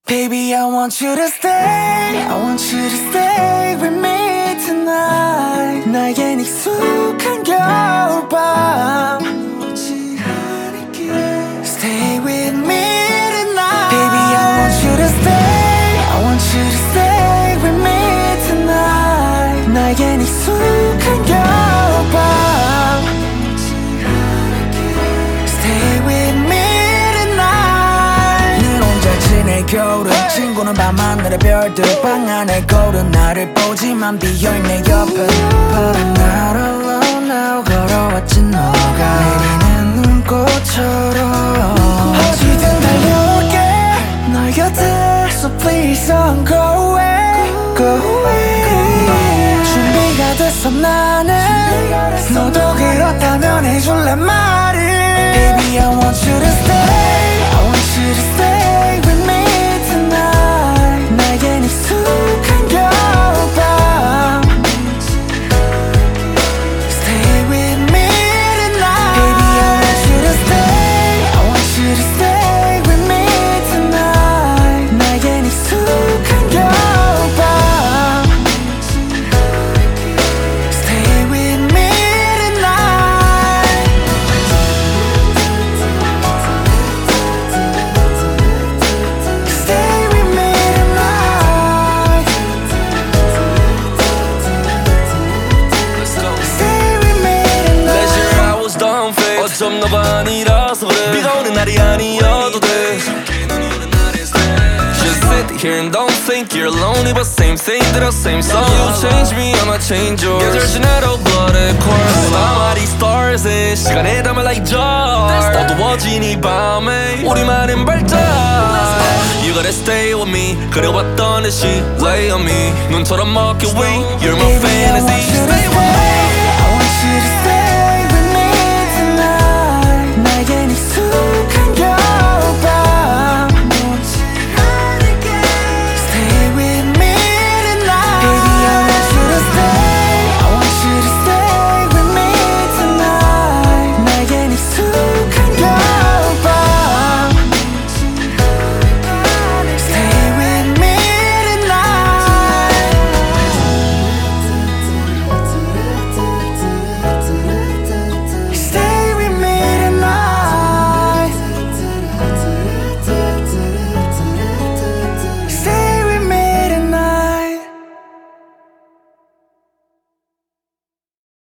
Baby, I want you to stay. I want you to stay with me tonight. 나의 익숙한 겨울밤 Stay with me tonight. Baby, I want you to stay. I want you to stay with me tonight. 나의 익숙한 겨울밤 Stay with me tonight. 늘 혼자 지낼 겨울은 친구는 밤하늘의 별들 방 안에 거울은 나를 보지만 비어있는 내 옆에 But I'm not alone now. 걸어왔지 너가 내리는 눈꽃처럼 어디든 달려올게 널 곁에 So please don't go away. Go away. 준비가 됐어 나는 너도 그렇다면 해줄래 말을 Baby, I want you to stay. I want you to stay with me tonight. 나의 익숙한 겨울밤 Stay with me tonight. Baby, I want you to stay. I want you to stay with me tonight. 나의 익숙한 겨울밤 Stay with me tonight. Stay with me tonight. Stay with me tonight. Leisure hours don't fade. 어쩜 너가 아니라서 그래. 비가 오는 날이 아니어도 돼. Just sit here and don't think you're lonely, but same thing that I same song. You change me, I'ma change yours. 계절 지나도 blooded course. 나만이 stars에 시간에 담을 like jars. 어두워진 이 밤에 우리만의 발작. You gotta stay with me. 그려봤던 듯이 lay on me. 눈처럼 먹게 we. You're my Baby, I want fantasy. you to Stay with me.